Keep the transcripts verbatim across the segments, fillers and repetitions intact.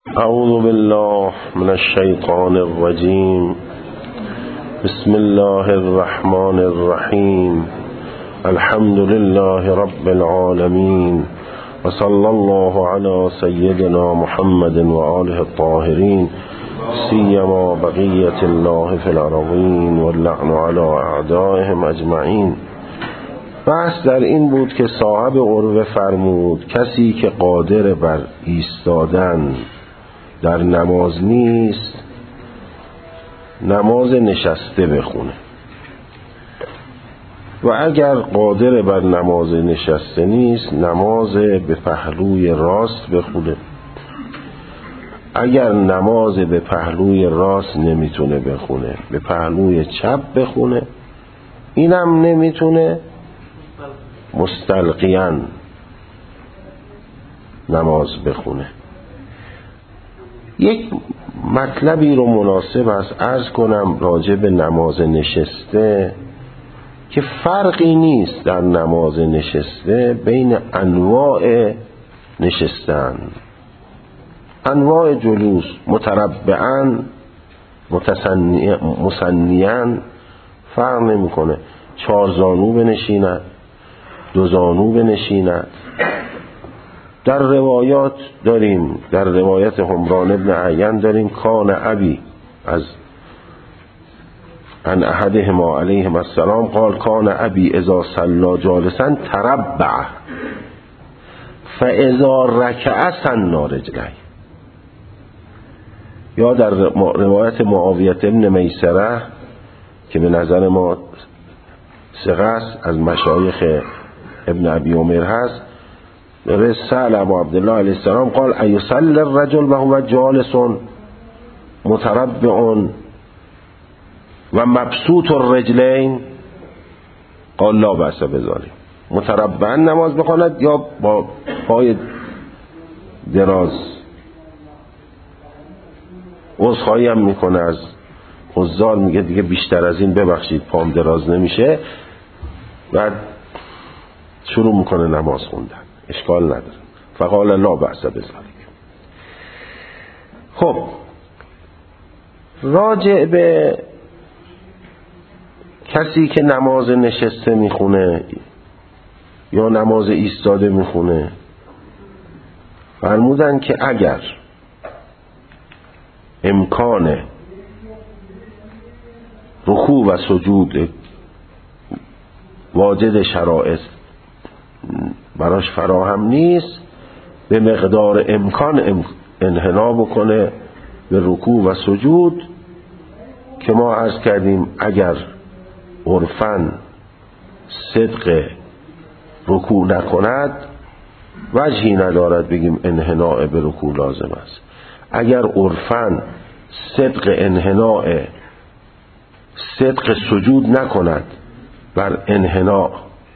اعوذ بالله من الشیطان الرجیم. بسم الله الرحمن الرحیم. الحمد لله رب العالمین و صلی الله علی سیدنا محمد و آله الطاهرین سیما بقیة الله فی الارضین واللعن علی اعدائهم اجمعین. بحث در این بود که صاحب عروه فرمود کسی که قادر بر ایستادن در نماز نیست نماز نشسته بخونه، و اگر قادر بر نماز نشسته نیست نماز به پهلوی راست بخونه. اگر نماز به پهلوی راست نمیتونه بخونه به پهلوی چپ بخونه. اینم نمیتونه مستلقیان نماز بخونه. یک مطلبی رو مناسب است عرض کنم راجع به نماز نشسته، که فرقی نیست در نماز نشسته بین انواع نشستن. انواع جلوس متربعاً مسنیاً فرق نمی کنه. چهار زانو بنشیند، دو زانو بنشیند. در روایات داریم، در روایت حمران ابن عیان داریم کان ابی از ان احدهما علیهم السلام قال کان ابی اذا صلی جالسا تربع فاذا رکع سنا رجلیه. یا در روایت معاویه ابن میسره که به نظر ما ثقه است از مشایخ ابن ابی عمر هست، رسال ابو عبدالله علیه السلام قال ایصلی الرجل و هو جالس متربع و مبسوط الرجلین قال لا بأس بذلک. متربعا نماز بخواند یا با پای دراز. عذرخواهی هم میکنه از حضار، میگه دیگه بیشتر از این ببخشید پام دراز نمیشه، بعد شروع میکنه نماز خوندن. اشکال نداره. فقال لا بأس بذلک. خب راجع به کسی که نماز نشسته میخونه یا نماز ایستاده میخونه فرمودن که اگر امکان رکوع و سجود واجد شرایط براش فراهم نیست به مقدار امکان انحنا بکنه به رکوع و سجود، که ما عرض کردیم اگر عرفاً صدق رکوع نکند وجهی ندارد بگیم انحناء به رکوع لازم است. اگر عرفاً صدق انحناء صدق سجود نکند بر انحناء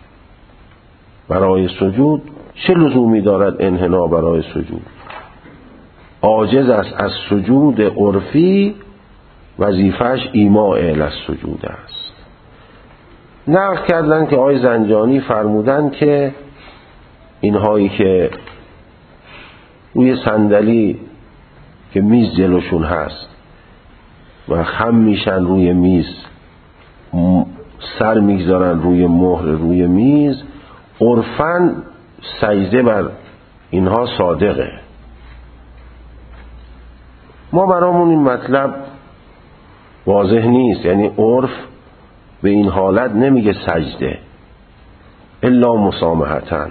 برای سجود، چه لزومی دارد انحناء برای سجود؟ عاجز است از سجود عرفی، وظیفش ایماء الی السجود است. نقل کردن که آقای زنجانی فرمودن که اینهایی که روی صندلی که میز جلوشون هست و خم میشن روی میز، سر میگذارن روی مهر روی میز، عرفاً سجده بر اینها صادقه. ما برامون این مطلب واضح نیست، یعنی عرف به این حالت نمیگه سجده الا مسامحتاً.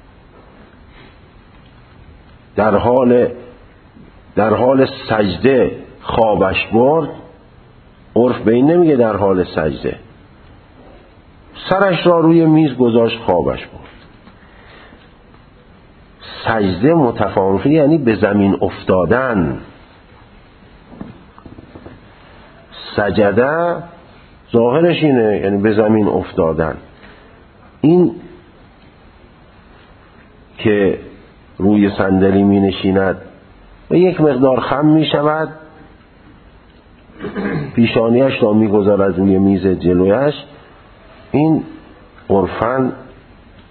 در حال در حال سجده خوابش برد، عرف به این نمیگه در حال سجده. سرش را روی میز گذاشت خوابش برد. سجده متفاوتی یعنی به زمین افتادن. سجده ظاهرش اینه یعنی به زمین افتادن. این که روی صندلی می نشیند و یک مقدار خم می شود، پیشانیش را می گذارد روی میز جلویش، این عرفاً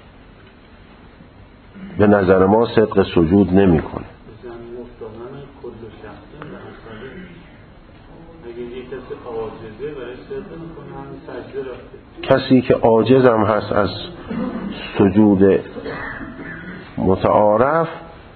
به نظر ما صدق سجود نمی کنه. شخصی مثلا اگه یه کسی عاجزه برای سجده میکنه همین سجده رفته. کسی که عاجز هم هست از سجود متعارف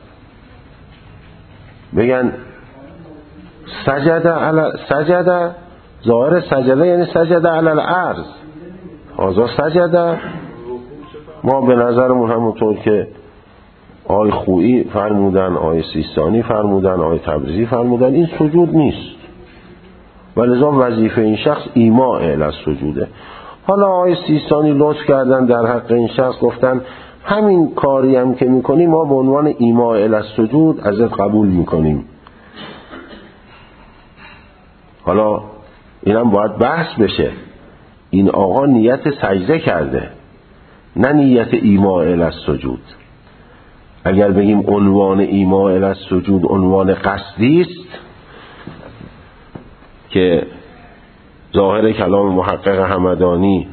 بگن سجده علی سجده، ظاهر سجده یعنی سجده علی الارض، هذا سجده. ما به نظرمون همونطور که آقای خویی فرمودن، آقای سیستانی فرمودن، آقای تبریزی فرمودن، این سجود نیست و لذا وظیفه این شخص ایماء الی السجوده. حالا آقای سیستانی لطف کردن در حق این شخص، گفتن همین کاری هم که میکنیم ما به عنوان ایماء الی السجود ازت قبول میکنیم. حالا اینم باید بحث بشه، این آقا نیت سجده کرده نه نیت ایماء الی السجود. اگر بگیم عنوان ایماء الی السجود عنوان قصدی است که ظاهر کلام محقق همدانی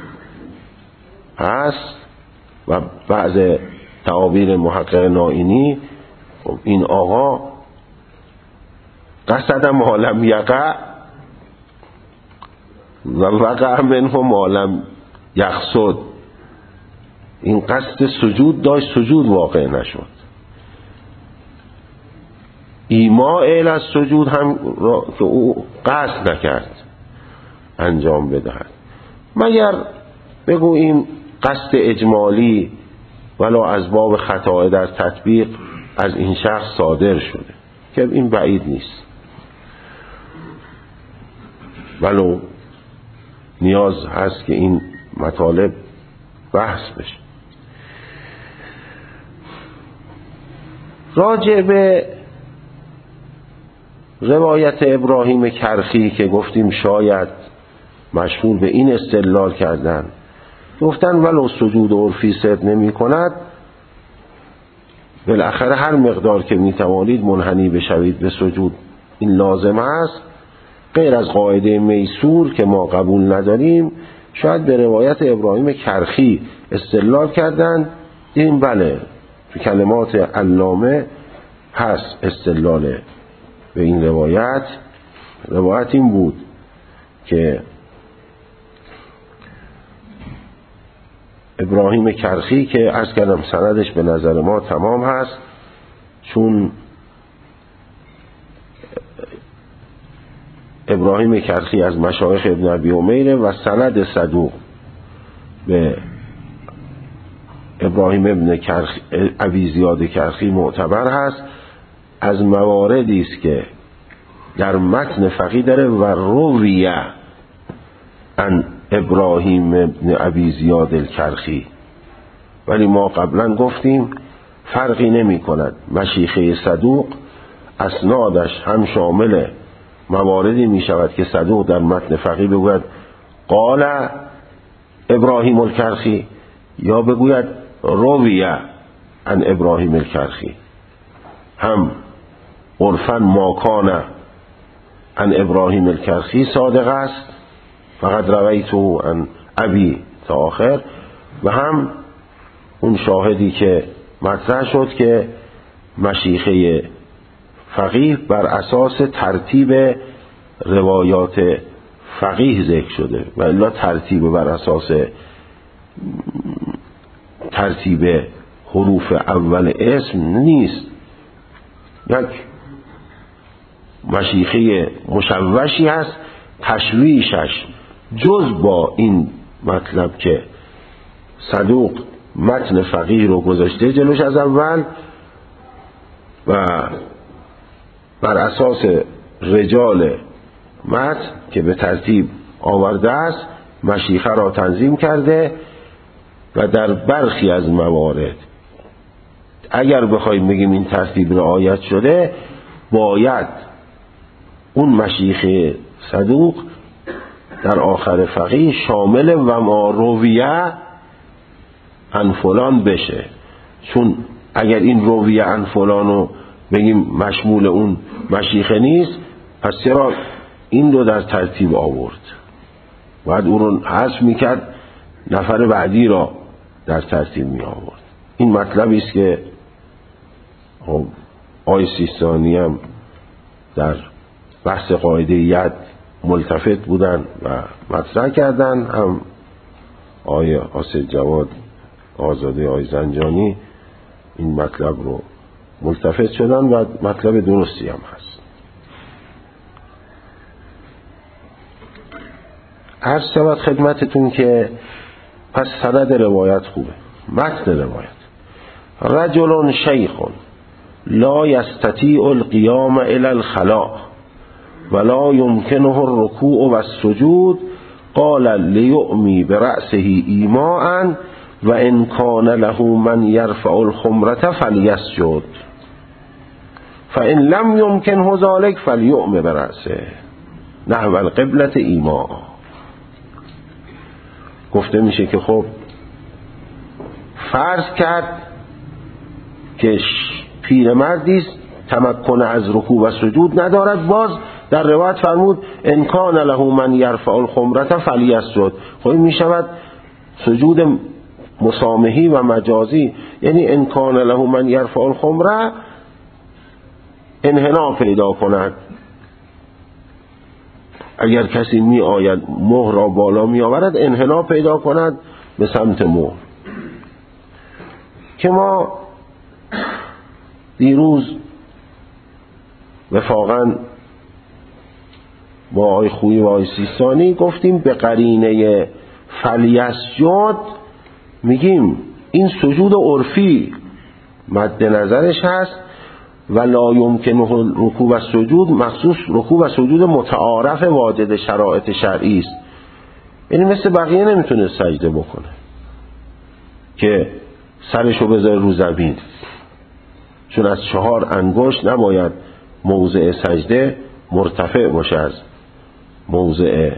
هست و بعض تعابیر محقق نائینی، خب این آقا قصد ما لم یقع و وقع منه ما لم یقصد، این قصد سجود داشت سجود واقع نشد. ایماء الی السجود هم را که او قصد نکرد انجام بدهد، مگر بگوییم قصد اجمالی ولو از باب خطا در تطبیق از این شخص صادر شده که این بعید نیست، ولو نیاز هست که این مطالب بحث بشه. راجع به روایت ابراهیم کرخی که گفتیم شاید مشهور به این استدلال کردن، گفتن ولو سجود عرفی صدق نمی کند، بالاخره هر مقدار که می توانید منحنی بشوید به سجود این لازم است، غیر از قاعده میسور که ما قبول نداریم. شاید به روایت ابراهیم کرخی استدلال کردن، این بله تو کلمات علامه هست استدلال به این روایت. روایت این بود که ابراهیم کرخی که عرض کردم سندش به نظر ما تمام هست، چون ابراهیم کرخی از مشایخ ابن ابی عمیره و سند صدوق به ابراهیم ابن کرخی ابی زیاد کرخی معتبر هست. از مواردی است که در متن فقیه داره و رویه عن ابراهیم ابن ابی زیاد الکرخی، ولی ما قبلا گفتیم فرقی نمی کند. مشیخه صدوق اسنادش هم شامل مواردی می شود که صدوق در متن فقیه بگوید قال ابراهیم الکرخی یا بگوید رویه عن ابراهیم الکرخی، هم عرفاً ما کان عن ابراهیم الکرخی صادق است فقط رویته عن ابی تا آخر، و هم اون شاهدی که مطرح شد که مشیخه فقیه بر اساس ترتیب روایات فقیه ذکر شده و الا ترتیب بر اساس ترتیب حروف اول اسم نیست. یک مشیخه مشوشی هست، تشویشش جز با این مطلب که صدوق متن فقیه رو گذاشته جلوش از اول و بر اساس رجال متن که به ترتیب آورده است مشیخه را تنظیم کرده، و در برخی از موارد اگر بخوایم بگیم این ترتیب رعایت شده باید اون مشیخه صدوق در آخر فقیه شامل و ما رویه عن فلان بشه، چون اگر این رویه عن فلانو بگیم مشمول اون مشیخه نیست، پس چرا این رو در ترتیب آورد؟ باید اون رو حذف میکرد، نفر بعدی را در ترتیب می آورد. این مطلبی است که آی سیستانی هم در بحث قاعده ید ملتفت بودن و مطرح کردن، هم آقای حاسد جواد آزاده، آقای زنجانی این مطلب رو ملتفت شدن و مطلب درستی هم هست. عرض شود خدمتتون که پس سند روایت خوبه. متن روایت: رجل شیخ لا یستطیع القیام الی الخلاء ولا یمکنه الرکوع و السجود قال لیؤمی برأسه ایماء و ان کان له من یرفع الخمرة فلیسجد فان لم یمکنه ذلک فلیؤم برأسه نحو القبلة ایماء. گفته میشه که خب فرض کرد که پیرمردی است تمکن از رکوع و سجود ندارد، باز در روایت فرمود ان کان له من یرفع الخمرة فلیسجد. خب این میشود سجود مسامحی و مجازی، یعنی ان کان له من یرفع الخمرة انحنا پیدا کند. اگر کسی می آید مهر را بالا می آورد انحنا پیدا کند به سمت مهر. که ما دیروز وفاقاً با آقای خویی و آقای سیستانی گفتیم به قرینه فلیسجد میگیم این سجود عرفی مد نظرش هست و لا یمکنه رکوع و سجود مخصوص رکوع و سجود متعارف واجد شرایط شرعی است. یعنی مثل بقیه نمیتونه سجده بکنه که سرشو بذاره رو زمین، چون از چهار انگشت نباید موضع سجده مرتفع باشه از موضع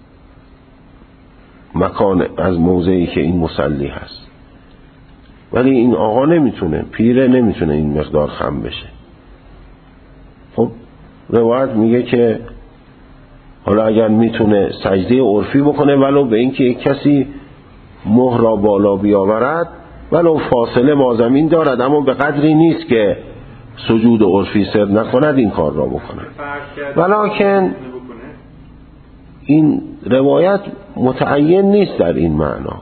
مکان، از موضعی که این مصلی هست. ولی این آقا نمیتونه، پیره نمیتونه این مقدار خم بشه. خب روایت میگه که حالا اگر میتونه سجده عرفی بکنه ولو به اینکه یک کسی مهر را بالا بیاورد، ولو فاصله با زمین دارد اما به قدری نیست که سجود عرفی سر نکند، این کار را بکنه. ولکن این روایت متعین نیست در این معنا،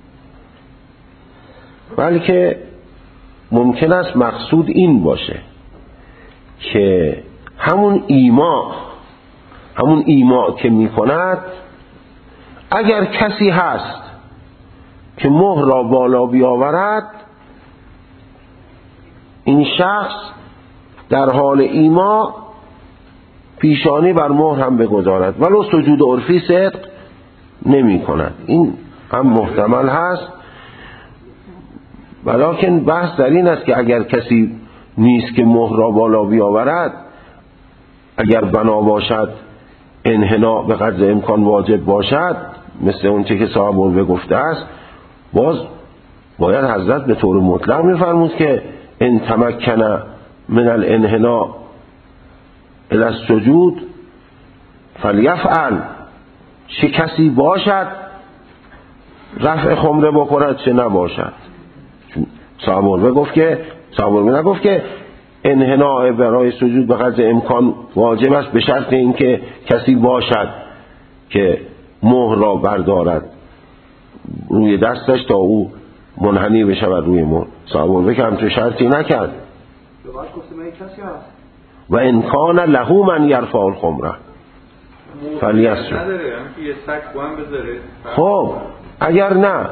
بلکه ممکن است مقصود این باشه که همون ایما همون ایما که می کند اگر کسی هست که مهر را بالا بیاورد، این شخص در حال ایما پیشانی بر مهر هم بگذارد ولو سجود عرفی صدق نمی کند. این هم محتمل هست، ولکن بحث در این است که اگر کسی نیست که مهر را بالا بیاورد، اگر بنا باشد انحنا به قدر امکان واجب باشد مثل اون چه که صاحب الوه گفته است، باز باید حضرت به طور مطلق میفرمود که ان تمکن من الانحنا الی السجود فلیفعل، چه کسی باشد رفع خمره بکند چه نباشد. صاحب الوه گفت که صاحب الوه نگفت که انحناء برای سجود به قدر امکان واجب است به شرط اینکه کسی باشد که مهر را بردارد روی دستش تا او منحنی بشود روی مهر. صاحب الوه که همچون شرطی نکرد. و ان کان له من یرفع الخمره فلیسجد. خب اگر نه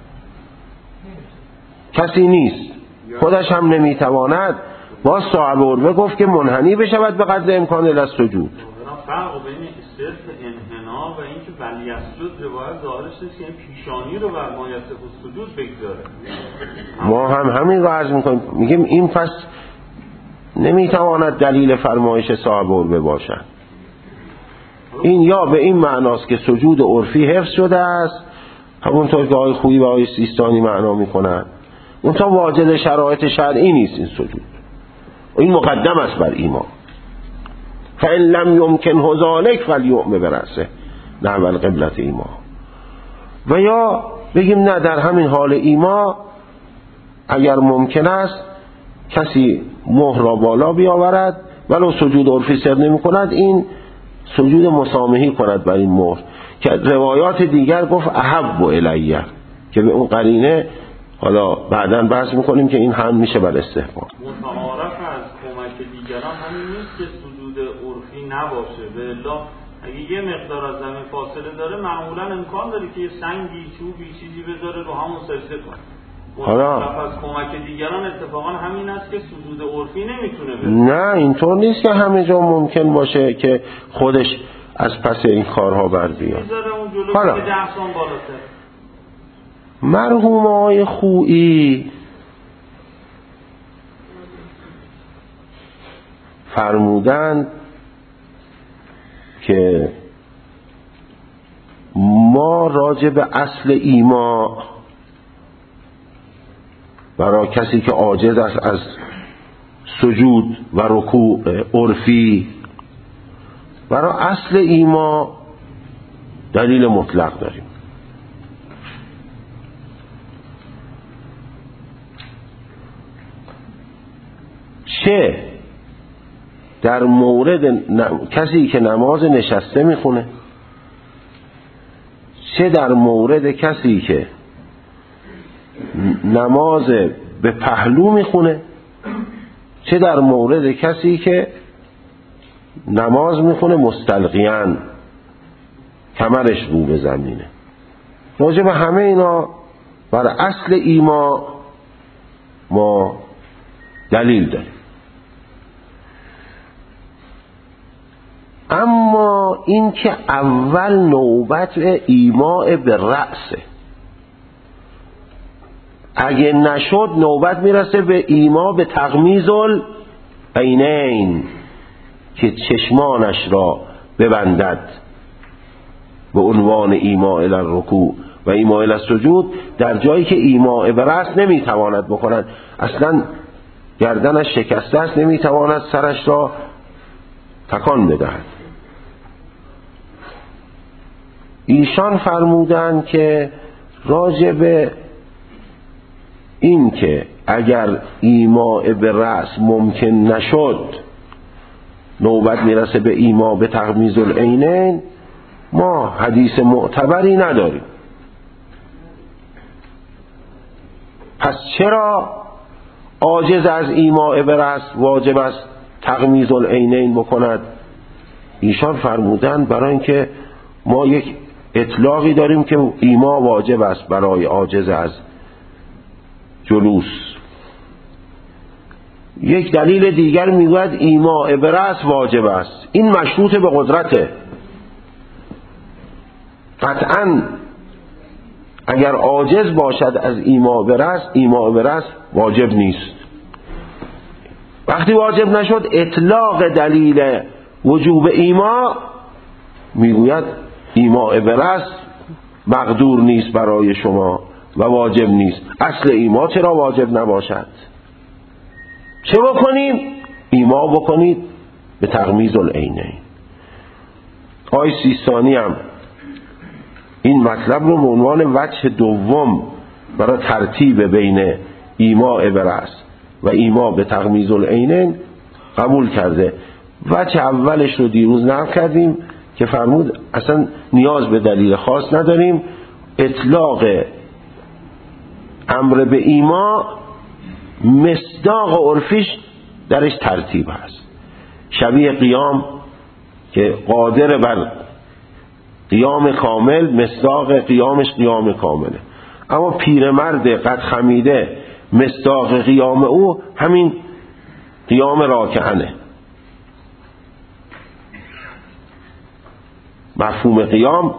کسی نیست، خودش هم نمیتواند، باز صاحب الوه گفت که منحنی بشود به قدر امکان الی السجود. فرق بین صرف انحنا و اینکه ولیسجد روایت ظاهرش نیست که پیشانی رو بر ما یصف السجود بگذاره. ما هم همین رو عرض میکنیم، میگیم این پس نمیتواند دلیل فرمایش صاحب الوه باشد. این یا به این معناست که سجود عرفی حفظ شده است، همونطور که آقای خویی و آقای سیستانی معنا میکنن، اون تا واجد شرایط شرعی نیست این سجود، این مقدم است بر ایمان. فإن لم يمكنه ذلك فليؤم برأسه نحو القبلة ایما. و یا بگیم نه، در همین حال ایما اگر ممکن است کسی مهر را بالا بیاورد ولو سجود عرفی سر نمی کند این سجود مسامحی کند بر این مهر، که روایات دیگر گفت احب الیه که به اون قرینه حالا بعداً بحث میکنیم که این هم میشه بر استحباب. متعارف از کمک دیگران همین نیست که سجود عرفی نباشه، به الا اگه یه مقدار از زمین فاصله داره معمولا امکان داره که یه سنگی چوبی چیزی بذاره رو همون سجده کنه. حالا از کمک دیگران اتفاقا همین است که سجود عرفی نمیتونه بره. نه اینطور نیست که همه جا ممکن باشه که خودش از پس این کارها بر بیاد. حالا ده سان بالاتر مرحوم آقای خویی فرمودند که ما راجع به اصل ایما برای کسی که عاجز است از سجود و رکوع عرفی، برای اصل ایما دلیل مطلق داریم. چه در مورد ن... کسی که نماز نشسته میخونه، چه در مورد کسی که نماز به پهلو میخونه، چه در مورد کسی که نماز میخونه مستلقیان کمرش رو به زمینه. راجع به همه اینا بر اصل ایما ما دلیل داریم. اما این که اول نوبت ایماء به رأسه، اگه نشد نوبت میرسه به ایما به تغمیض العینین که چشمانش را ببندد به عنوان ایما الی الرکوع و ایما الی السجود، در جایی که ایما به رأس نمیتواند بکند، اصلا گردنش شکسته است، نمیتواند سرش را تکان بدهد. ایشان فرمودند که راجع به این که اگر ایماء به رأس ممکن نشد نوبت میرسه به ایما به تغمیض العینین، ما حدیث معتبری نداریم. پس چرا عاجز از ایماء به رأس واجب است تغمیض العینین بکند؟ ایشان فرمودند برای اینکه ما یک اطلاقی داریم که ایما واجب است برای عاجز از جلوس. یک دلیل دیگر میگوید ایما به رأس واجب است، این مشروط به قدرته. قطعاً اگر عاجز باشد از ایما به رأس، ایما به رأس واجب نیست. وقتی واجب نشد اطلاق دلیل وجوب ایما میگوید ایما به رأس مقدور نیست برای شما و واجب نیست. اصل ایما چرا واجب نباشد؟ چه بکنیم؟ ایما بکنید به تغمیض العینین. آقای سیستانی هم این مطلب رو به عنوان وجه دوم برای ترتیب بین ایما به رأس و ایما به تغمیض العینین قبول کرده. وجه اولش رو دیروز نقل کردیم که فرمود اصلا نیاز به دلیل خاص نداریم، اطلاق امر به ایما مصداق عرفیش درش ترتیب هست. شبیه قیام که قادر بر قیام کامل، مصداق قیامش قیام کامله. اما پیرمرد قد خمیده مصداق قیام او همین قیام راکعانه. مفهوم قیام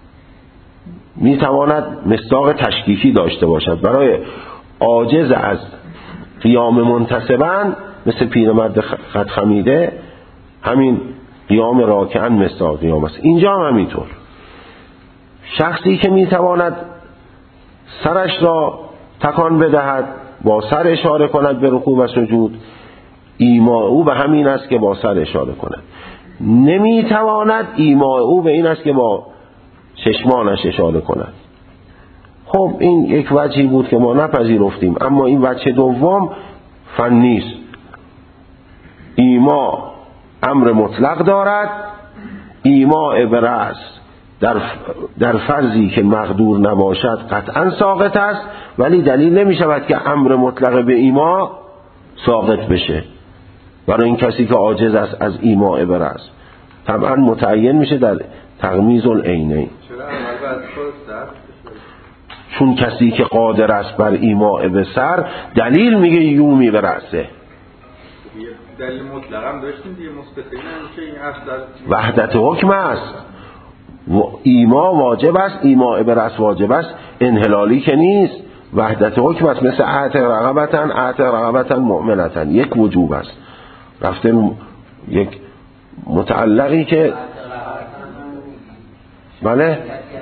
میتواند مصداق تشکیکی داشته باشد. برای عاجز از قیام منتصباً مثل پیرمرد قد خمیده همین قیام راکعاً مصداق قیام است. اینجا هم همینطور. شخصی که میتواند سرش را تکان بدهد، با سر اشاره کند به رکوع و سجود، ایما او به همین است که با سر اشاره کند. نمیتواند، ایما او به این است که با چشمانش اشاره کند. خب این یک وجهی بود که ما نپذیرفتیم، اما این وجه دوم فنی است. ایما امر مطلق دارد. ایماء به رأس در در فرضی که مقدور نباشد قطعا ساقط است، ولی دلیل نمی شود که امر مطلق به ایما ساقط بشه برای این کسی که عاجز است از ایماء به رأس. طبعا متعین میشه در تغمیض العینین، چون کسی که قادر است بر ایماء به سر دلیل میگه یومی به رأسه. دلیل مطلق هم داشتیم دیگه، مستثنا میشه این اصل وحدت حکم است. ایما واجب است، ایماء به رأس واجب است، انحلالی که نیست. وحدت حکم است، مثل اعتق رقبتن اعتق رقبتن مؤمنتن، یک وجوب است. رفته یک متعلقی که بله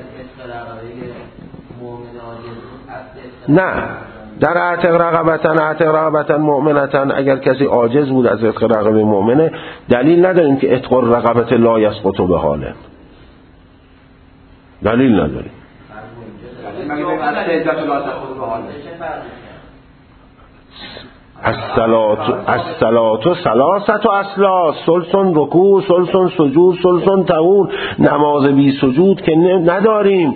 نه، در اعتق رقبتن اعتق رقبتن مؤمنتن اگر کسی عاجز بود از عتق رقبه مؤمنه، دلیل نداریم که عتق رقبت لا یسقط به حاله، دلیل نداریم. الصلاة ثلاثة اصلا، سلسن رکوع، سلسن سجود، سلسن طهور. نماز بی سجود که نداریم.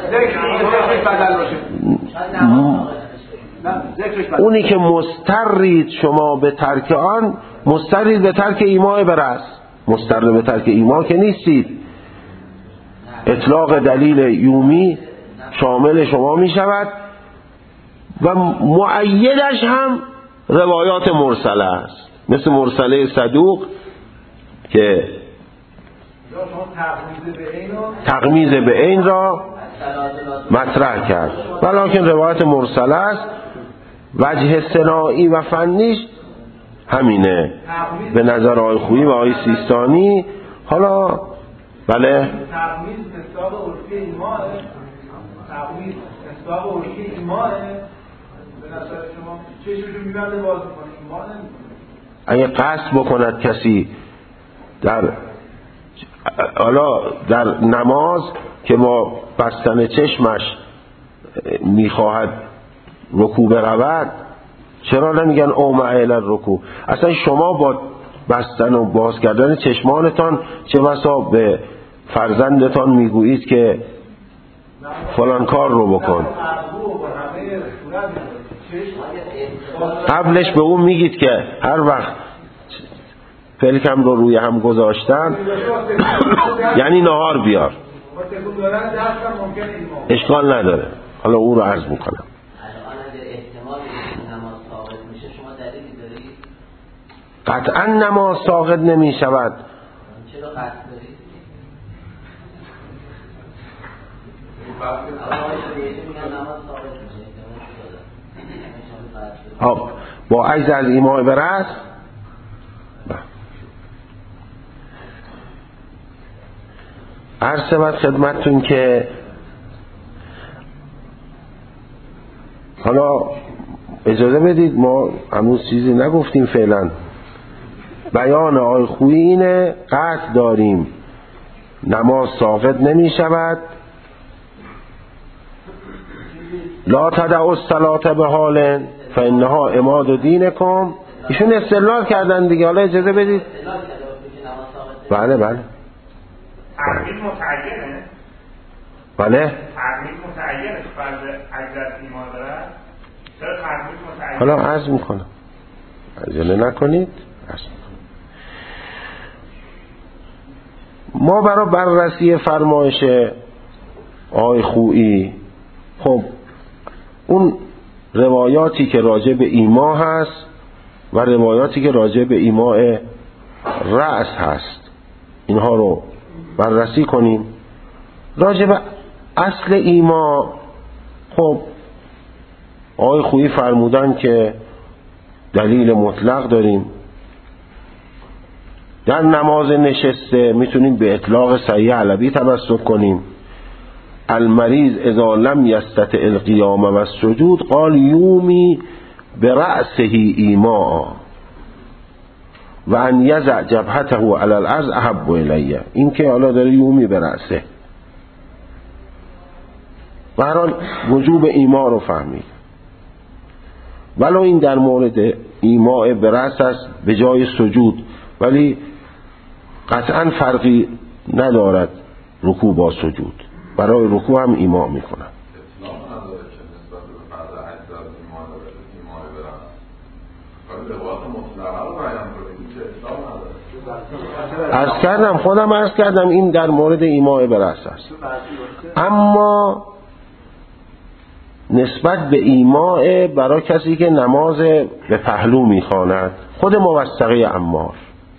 اونی که مسترید شما به ترک آن، مسترید به ترک ایماء به رأس، مسترد به ترک ایما که نیستید. اطلاق دلیل یومی شامل شما می شود و مؤیدش هم روایات مرسله است، مثل مرسله صدوق که تغمیض به عین را مطرح کرد، ولیکن روایت مرسله است. وجه صناعی و فنیش همینه به نظر آقای خویی و آقای سیستانی. حالا بله تغمیض مصداق عرفی ایمانه، تغمیض مصداق عرفی ایمانه به نظر شما چشمشو میبنده باز میکنه ایمانه. اگه قصد بکند کسی در حالا در نماز که با بستن چشمش میخواهد رکوع برود، چرا نمیگن او معیل رکوع؟ اصلا شما با بستن و باز کردن چشمانتان چه بسا به فرزندتان میگویید که فلان کار رو بکن، قبلش به اون میگید که هر وقت پلکم رو روی هم گذاشتن یعنی نهار بیار، اشکال نداره. حالا او رو عرض میکنم. قطعا نماز ساقط نمی شود. چرا قطع دارید؟ خب با عجز از ایماء به رأس عرض شود خدمتتون که حالا اجازه بدید ما هنوز چیزی نگفتیم فعلا. بیان آقای خویی اینه قطع داریم، نماز ساقط نمی شود. لا تدعوا الصلاة به حال فانها عماد دینکم. ایشون استدلال کردن دیگه، حالا اجازه بدید. بله بله تعمیل متعینه. بله تعمیل متعینه فرض عجز ایمان داره. چرا تعمیل متعینه؟ حالا عرض میکنم، عجله نکنید. عرض میکنم. ما برای بررسی فرمایش آقای خویی، خب اون روایاتی که راجع به ایما هست و روایاتی که راجع به ایماء رأس هست اینها رو بررسی کنیم. راجع به اصل ایما، خب آقای خویی فرمودن که دلیل مطلق داریم. در نماز نشسته میتونیم به اطلاق صحیح علوی توسط کنیم. المریض اذا لم یستطع القیام و السجود قال یومی برأسه ایماء و ان یضع جبهته علی الارض احب الیه. این که حالا داره یومی برأسه، به هر حال وجوب ایما رو فهمید. ولو این در مورد ایماء برأس است به جای سجود، ولی قطعا فرقی ندارد رکوع با سجود، برای رکوع هم ایما میکنن. عرض کردم خودم عرض کردم این در مورد ایماء به رأس است، اما نسبت به ایماء برای کسی که نماز به پهلو میخواند، خود موثقه عمار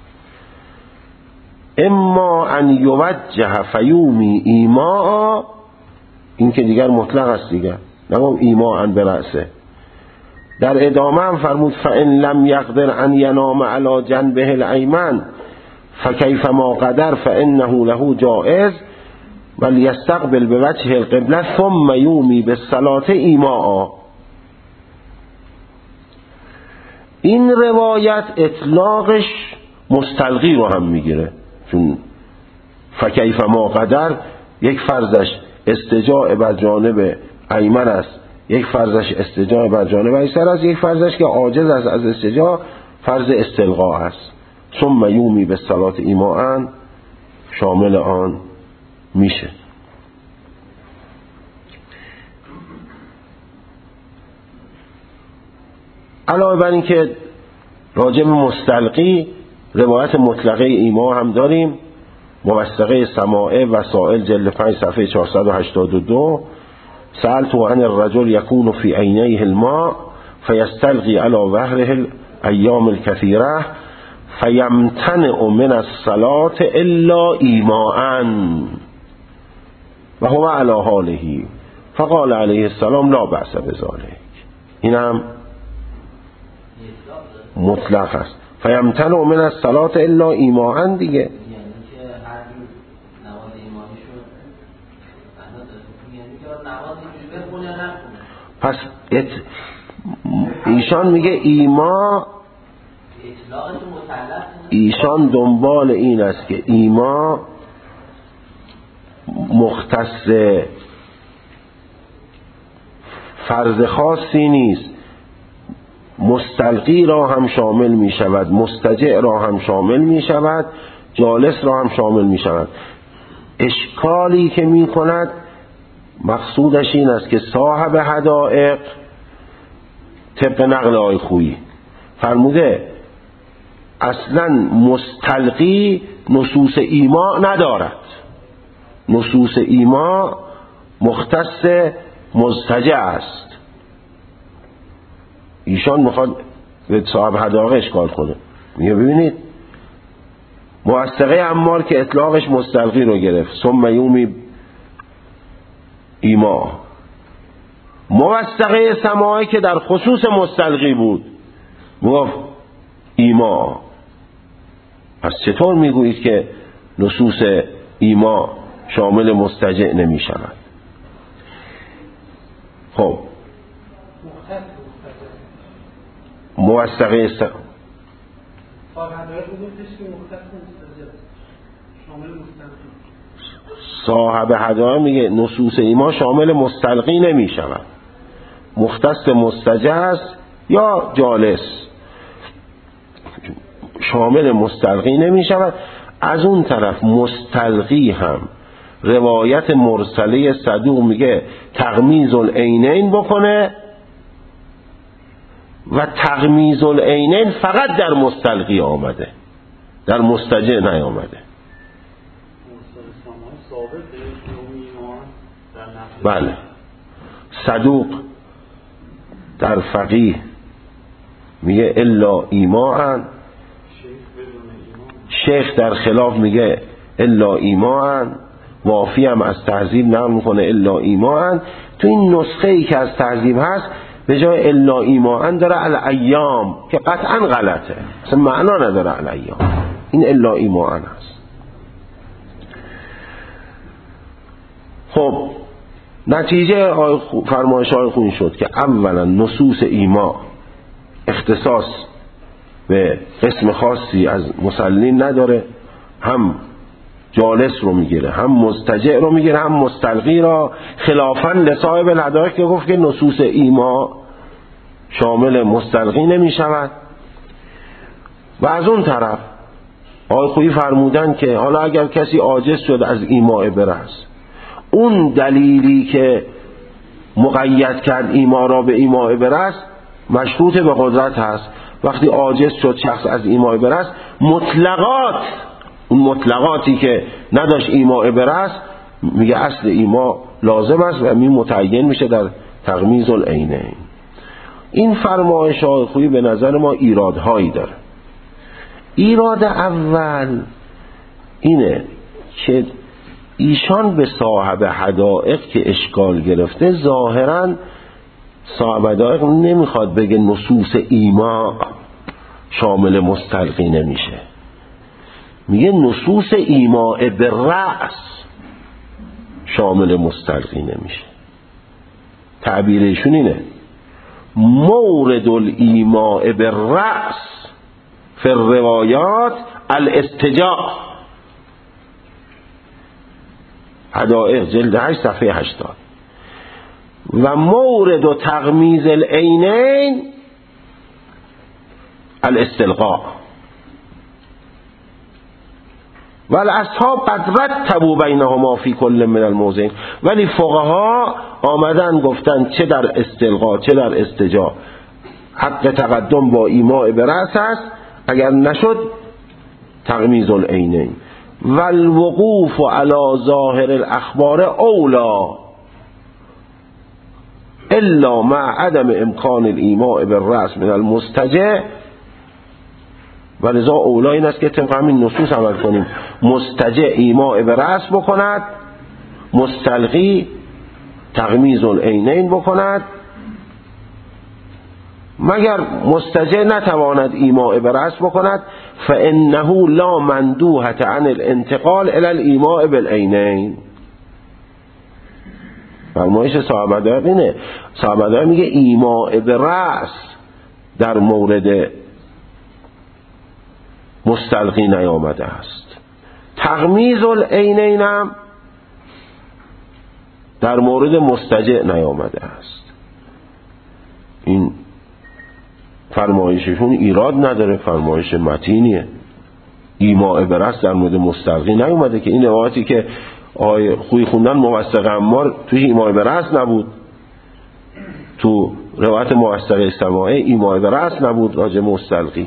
اما ان یوجه فیومی ایماء، این که دیگر مطلق است دیگر، نگم ایماء به رأسه. در ادامه هم فرمود فإن لم یقدر ان ینام علی جنبه الایمن فکیف ما قدر فإنه له جائز ولیستقبل بوجه القبله ثم یومی بالصلاة ایماء. این روایت اطلاقش مستلقی رو هم میگیره، چون فکیف ما قدر یک فرضش استجاع بر جانب ایمن است، یک فرضش استجاع بر جانب ایسر است، یک فرضش که عاجز است از استجاع فرض استلقاء است. ثم یومی بالصلاة ایماء شامل آن میشه. علاوه بر این که راجب مستلقی روایت مطلقه ایما هم داریم، موثقه سماعه وسائل جلد پنج صفحه چهارصد و هشتاد و دو سألت عن الرجل يكون في عينيه الماء فيستلقي على ظهره الأيام الكثيرة فيمتنع من الصلاة إلا إيماء وهو على حاله فقال عليه السلام لا بأس بذلك. این هم مطلق است. فیمتنع من الصلاة الا ایماء دیگه، پس ات... ایشان میگه ایما، ایشان دنبال این است که ایما مختص فرض خاصی نیست، مستلقی را هم شامل می شود، مستجع را هم شامل می شود، جالس را هم شامل می شود. اشکالی که می کند مقصودش این است که صاحب حدائق طبق نقل آی خویی فرموده اصلا مستلقی نصوص ایما ندارد، نصوص ایما مختص مستجع است. ایشان میخواد به صاحب حدائق اشکال کنه، میگه ببینید موثقه عمار که اطلاقش مستلقی رو گرفت، ثم یومی ایما، موثقه سماعی که در خصوص مستلقی بود میگفت ایما. پس چطور میگویید که نصوص ایما شامل مستجع نمی شود؟ خب موثقه س... صاحب حدائق میگه نصوص ایما شامل مستلقی نمی شود، مختص مستجع است یا جالس، شامل مستلقی نمی شود. از اون طرف مستلقی هم روایت مرسله صدوق میگه تغمیض العینین بکنه و تغمیض العینین فقط در مستلقی آمده، در مستجع نیامده. بله، صدوق در فقیه میگه الا ایماء، شیخ در خلاف میگه الا ایماء، وافی هم از تهذیب نقل میکنه الا ایماء. تو این نسخه ای که از تهذیب هست به جای الا ایماء داره الایام که قطعا غلطه، اصلا معنا نداره الایام، این الا ایماء هست. خب نتیجه فرمایش های خون شد که اولا نصوص ایما اختصاص به قسم خاصی از مسلین نداره، هم جالس رو میگیره، هم مستجع رو میگیره، هم مستلقی را، خلافاً لصاحب الحدائق که گفت که نصوص ایما شامل مستلقی نمی شود. و از اون طرف آقای خویی فرمودن که حالا اگر کسی عاجز شد از ایماء برأس، اون دلیلی که مقید کرد ایما را به ایماء برأس مشروط به قدرت هست. وقتی عاجز شد شخص از ایماء برأس، مطلقات، اون مطلقاتی که نداشت ایماء برأس، میگه اصل ایما لازم است و می متعین میشه در تغمیض العینین. این فرمایش آقای خویی به نظر ما ایرادهایی داره. ایراد اول اینه که ایشان به صاحب حدائق که اشکال گرفته، ظاهرا صاحب حدائق نمیخواد بگه نصوص ایما شامل مستلقی نمیشه، میگه نصوص ایماء بالرأس شامل مستلقی نمیشه. تعبیرشون اینه مورد الایماء بالرأس فی الروایات الاستجاع. حدائق جلد هشت صفحه هشتاد. و مورد و تغمیض العینین الاستلقاء. و الاصحاب قد رتبوا بینهما فی کل من الموضعین. ولی فقها آمدن گفتن چه در استلقاء چه در استجاع حق تقدم با ایماء برأس است، اگر نشد تغمیض العینین. و الوقوف علی ظاهر الاخبار اولا الا مع عدم امکان الایماء بالرأس من المستجع. و لذا اولا این است که طبق همین نصوص عمل کنیم. مستجع ایماء برأس بکند، مستلقی تغمیض العینین بکند. مگر مستجع نتواند ایماء برأس بکند فانه لا مندوحة عن الانتقال الى الایماء بالعینین. فرمایش صاحب حدائق اینه. صاحب حدائق میگه ایماء برأس در مورد مستلقی نیامده است، تغمیض العینین هم در مورد مستجع نیامده است. این فرمایششون ایراد نداره، فرمایش متینیه. ایماء برأس در مورد مستلقی نیامده که این روایتی که آقای خویی خوندن موثق عمار توی ایماء برأس نبود، تو روایت موثق سماعی ایماء برأس نبود راجع مستلقی.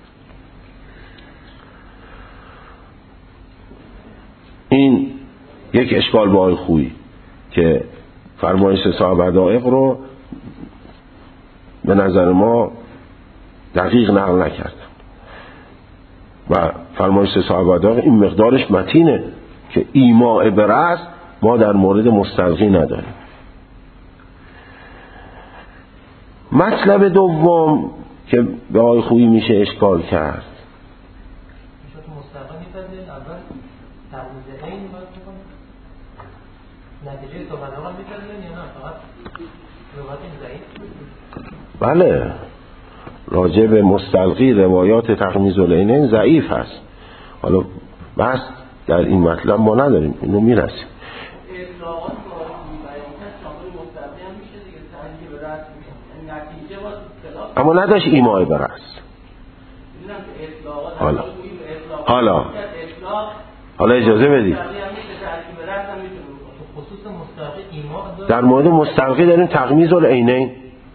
این یک اشکال با آقای خویی که فرمایش صاحب حدائق رو به نظر ما دقیق نقل نکرد و فرمایش صاحب حدائق این مقدارش متینه که ایماء برأس ما در مورد مستلقی نداریم. مطلب دوم که به آقای خویی میشه اشکال کرد، نتیجه صحبت ها می‌کنید یا نه فقط روایت ضعیف؟ بله، راجع به مستلقی روایات تغمیض العینین ضعیف هست. حالا بس در این مطلب ما نداریم، اینو میرسیم. اطلاقات بیان کرد شامل مستلقی هم میشه دیگه، ترجیح به رأس میشه، نتیجه باز اختلاف. اما نداشت ایماء برأس. میدونم که اطلاقات حالا حالا حالا اجازه بدید. در مورد مستلقی داریم تغمیض العینین.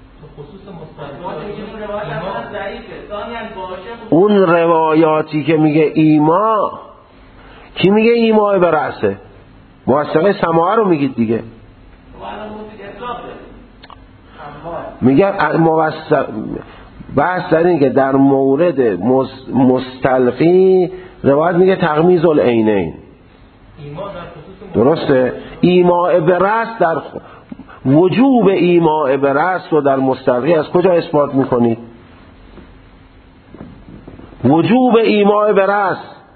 اون روایاتی که میگه ایما، کی میگه ایماء برأسه؟ موثقه سماعه رو میگید دیگه. میگه موثق بحث در این که در مورد مستلقی روایت میگه تغمیض العینین. درسته؟ ایماء برأس در وجوب ایماء برأس رو در مستلقی از کجا اثبات میکنید؟ وجوب ایماء برأس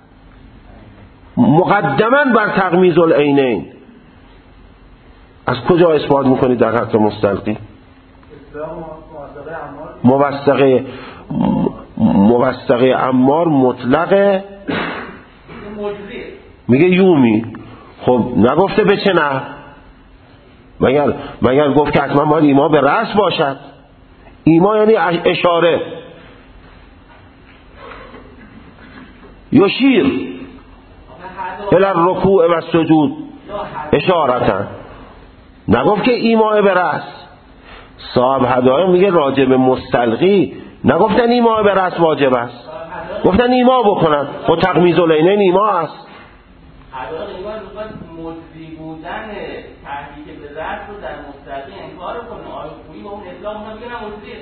مقدما بر تغمیض العینین از کجا اثبات میکنید در حق مستلقی؟ موثقه موثقه عمار مطلقه، میگه یومی. خب نگفته به چه نه؟ مگر مگر گفت که حتما باید ایما به رأس باشد؟ ایما یعنی اشاره، یشیر الی الرکوع و السجود اشارتا. نگفت که ایماء به رأس. صاحب هدایق میگه راجع به مستلقی نگفتن ایماء به رأس واجب است، گفتن ایما بکنن. خود تغمیض العینین ایما است. هدایق ایمان میخواد مجزی بودن تحریک به رأس رو در مستلقی انکار کنه. آیه خویی با اون اطلاق میخواد بگه نه مجزیه.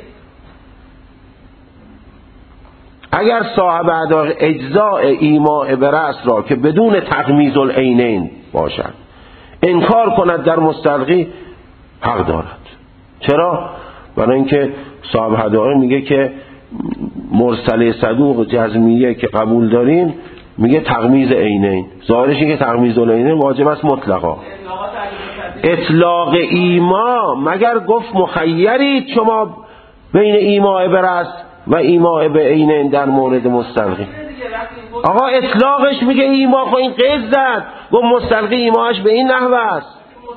اگر صاحب هدایق اجزاء ایماء به رأس را که بدون تغمیض العینین باشد انکار کند در مستلقی حق دارد. چرا؟ برای اینکه صاحب هدایق میگه که مرسله صدوق جزمیه که قبول داریم میگه تغمیض عینین، ظاهرش اینه که تغمیض العینین واجب است مطلقا. اطلاق ایما مگر گفت مخیرید شما بین ایماء به رأس و ایماء به عینین در مورد مستلقی؟ آقا اطلاقش میگه ایما، خب این قید زد گفت مستلقی ایماش به این نحو است.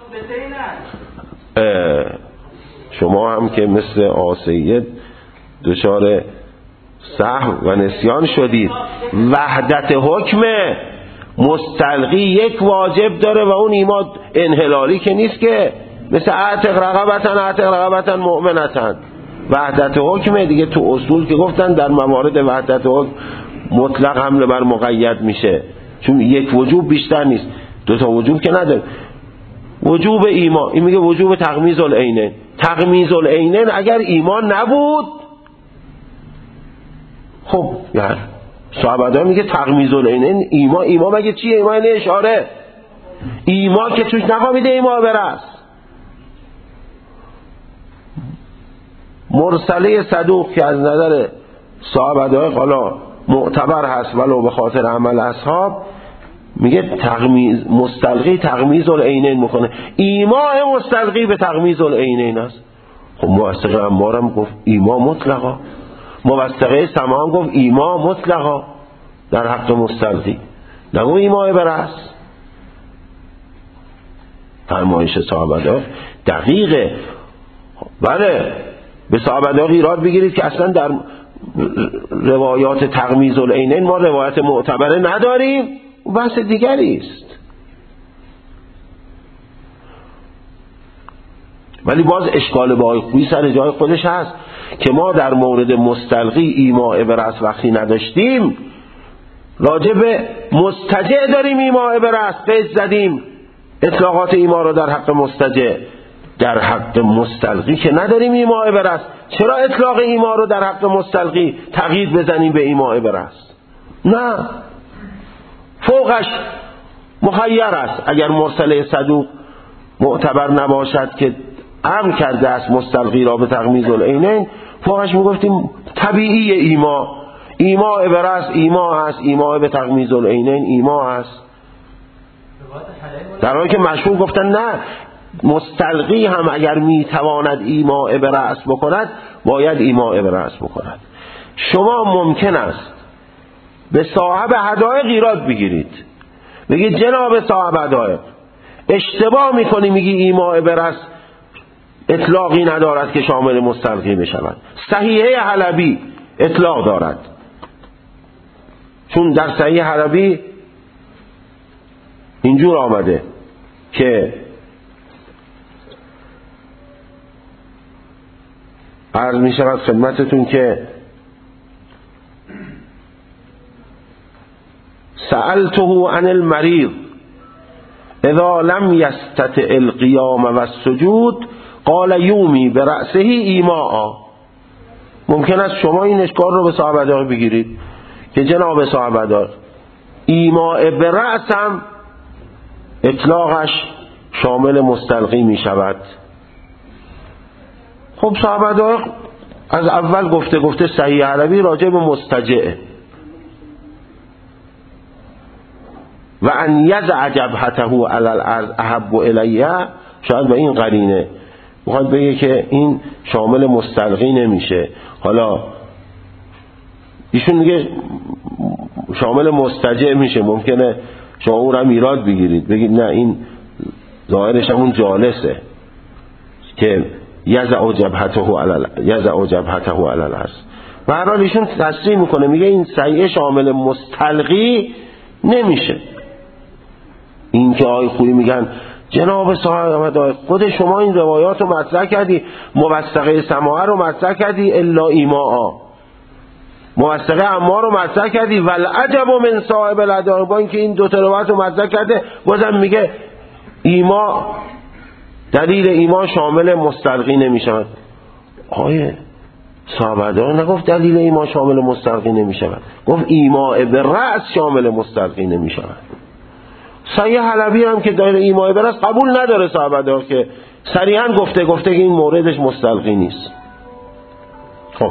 شما هم که مثل آسیه دچار سهو و نسیان شدید. وحدت حکم مستلقی یک واجب داره و اون ایما انحلالی که نیست که مثل اعتق رقبتن اعتق رقبتن مؤمنتن. وحدت حکم دیگه تو اصول که گفتن در موارد وحدت حکم مطلق حمله بر مقید میشه، چون یک وجوب بیشتر نیست، دو تا وجوب که نداره. وجوب ایمان، این میگه وجوب تغمیض العینین. تغمیض العینین اگر ایمان نبود، خب یعنی صحابه میگه تغمیض العینین ایمان. ایمان مگه چیه؟ ایمان یعنی اشاره. ایمان که توش نخوامیده ایمان برس. مرسله صدوق که از نظر صحابه حالا معتبر هست ولو به خاطر عمل اصحاب، میگه تغمیض مستلقی تغمیض العینین میکنه. ایما مستلقی به تغمیض العینین است. خب موثقه انبارم گفت ایما مطلقا، موثقه سما هم گفت ایما مطلقا در حق مستلقی، نگو ایما برس. فرمایش صحابه دقیقه. بله به صحابه ایراد بگیرید که اصلا در روایات تغمیض العینین ما روایت معتبره نداریم، بحث دیگری است. ولی باز اشکال با خویی سر جای خودش هست که ما در مورد مستلقی ایماء به رأس وقتی نداشتیم، راجع به مستجع داریم ایماء به رأس قید زدیم اطلاقات ایما رو در حق مستجع. در حق مستلقی که نداریم ایماء به رأس، چرا اطلاق ایما رو در حق مستلقی تقیید بزنیم به ایماء به رأس؟ نه، فوقش مخیر است. اگر مرسله صدوق معتبر نباشد که امر کرده است مستلقی را به تغمیض العینین، فوقش میگفتیم طبیعی ایما، ایما به رأس ایما هست، ایما به تغمیض العینین ایما هست. در حالی که مشهور گفتن نه، مستلقی هم اگر میتواند ایما به رأس بکند باید ایما به رأس بکند. شما ممکن است به صاحب هدایق ایراد بگیرید، بگید جناب صاحب هدایق اشتباه میکنی، میگی ایماء به رأس اطلاقی ندارد که شامل مستلقی بشود. صحیحه حلبی اطلاق دارد، چون در صحیح حلبی اینجور آمده که عرض می شود خدمتتون که سألته عن المریض اذا لم یستطع القیام و السجود قال یومی برأسه ایماء. ممکن است شما این اشکال رو به صاحب هدایق بگیرید که جناب صاحب هدایق ایماء به رأس هم اطلاقش شامل مستلقی می شود. خب صاحب هدایق از اول گفته گفته صحیح عربی راجع به مستجعه و ان یضع جبهته علی الارض احب الیه، شاید به این قرینه میخواد بگه که این شامل مستلقی نمیشه. حالا ایشون میگه شامل مستجع میشه، ممکنه شما اون هم ایراد بگیرید بگید نه این ظاهرش همون جالسه که یضع جبهته علی یضع جبهته علی الارض. و هر حال ایشون تصریح میکنه، میگه این سیئه شامل مستلقی نمیشه. این که آقای خویی میگن جناب صاحب خود شما این روایات رو مطرح کردی، موثقه سماعه رو مطرح کردی الا ایماء، موثقه عمار رو مطرح کردی والعجب من صاحب الادار، با اینکه این دو تا روایت رو مطرح کرده بازم میگه ایما دلیل ایما شامل مستلقی نمیشود. آیه صاحب الادار نگفت دلیل ایما شامل مستلقی نمیشود، گفت ایما به رأس شامل مستلقی نمیشود. سعی حلبی هم که دایره ایما به رأس قبول نداره صاحب الادار، که صریحا گفته گفته که این موردش مستلقی نیست. خب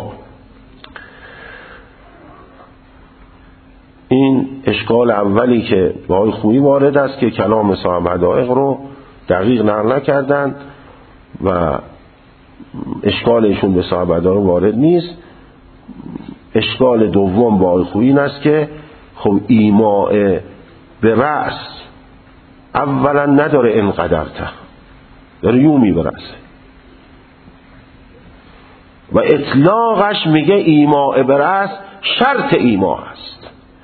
این اشکال اولی که با آقای خویی وارد است که کلام صاحب حدائق رو دقیق نقل نکردن و اشکال ایشون به صاحب حدائق وارد نیست. اشکال دوم با آقای خویی این است که خب ایماء به رأس اولا نداره انقدرته، داره یومی به رأسه و اطلاقش میگه ایماء به رأس شرط ایماء است.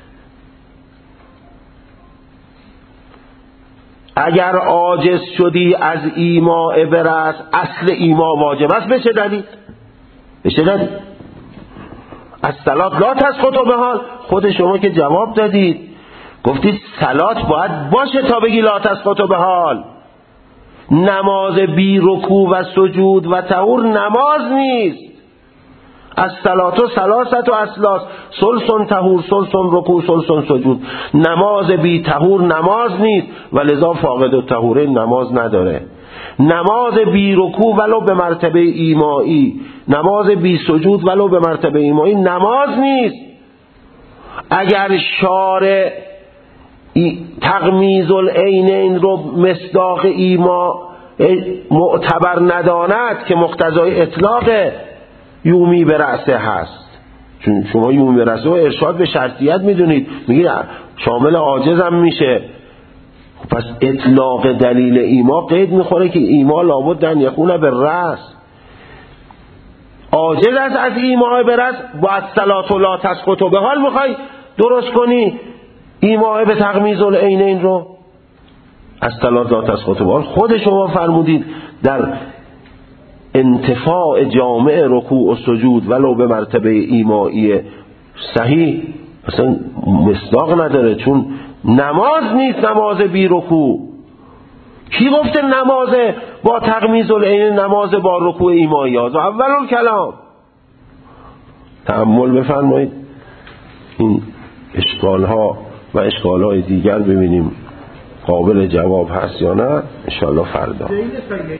اگر عاجز شدی از ایماء به رأس، اصل ایماء واجب است، به چه دلیل؟ به چه دلیل؟ از صلات لا تسقط به حال، خود شما که جواب دادید گفتید صلات باید باشه تا بگی لا تسقط به حال. نماز بی رکوع و سجود و طهور نماز نیست. از صلات و ثلاثت و اسلاس سلسون طهور سلسون رکوع سلسون سجود. نماز بی طهور نماز نیست و لذا فاقد الطهور نماز نداره. نماز بی رکوع ولو به مرتبه ایمایی، نماز بی سجود ولو به مرتبه ایمایی نماز نیست. اگر شارع تغمیض العینین رو مصداق ایما معتبر نداند که مقتضای اطلاق یومی به رأسه هست، چون شما یومی به رأسه و ارشاد به شرطیت میدونید، میگید شامل عاجز هم میشه، پس اطلاق دلیل ایما قید میخوره که ایما لابد ان یکون به رأس. عاجز است از ایما به رأس، با الصلاة لا تسقط به حال میخوای درست کنی ایما به تغمیض العینین رو، الصلاة لا تسقط به حال خود شما فرمودید در انتفاع جامع رکوع و سجود ولو به مرتبه ایمایی صحیح اصلا مصداق نداره، چون نماز نیست نماز بی رکوع. کی گفته نماز با تغمیض العین نماز با رکوع ایمایی ها؟ اول کلام تأمل بفرمایید این اشکال ها و اشکال های دیگر ببینیم قابل جواب هست یا نه. انشاءالله فردا